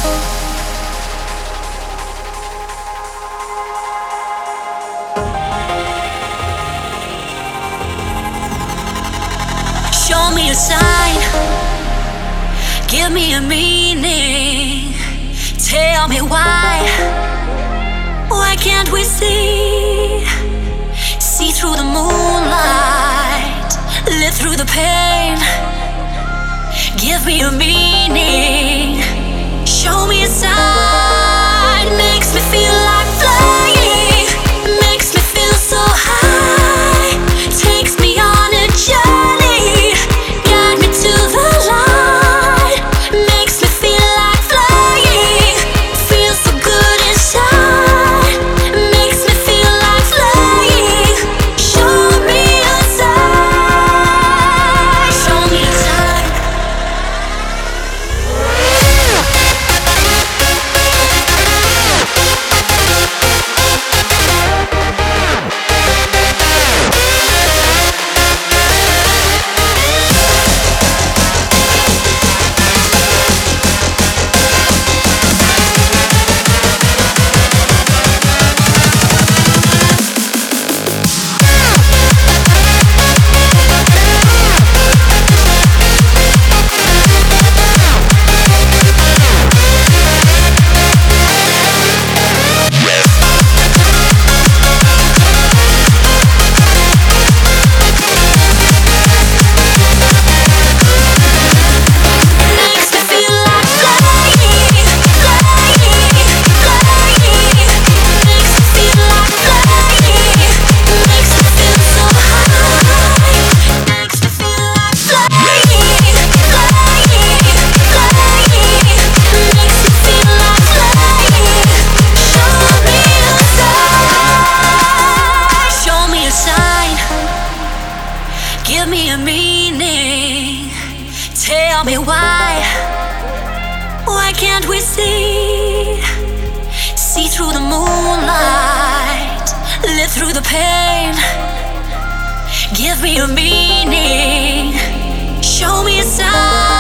Show me a sign, give me a meaning. Tell me why can't we see? See through the moonlight, live through the pain. Give me a meaning, show me a sign. Makes me feel like flying, makes me feel so high. Takes me on a journey, guide me to the light. Makes me feel like flying, feels so good inside. Makes me feel like flying, show me a sign. Show me a sign. Give me a meaning. Tell me why can't we see? See through the moonlight, live through the pain. Give me a meaning, show me a sign.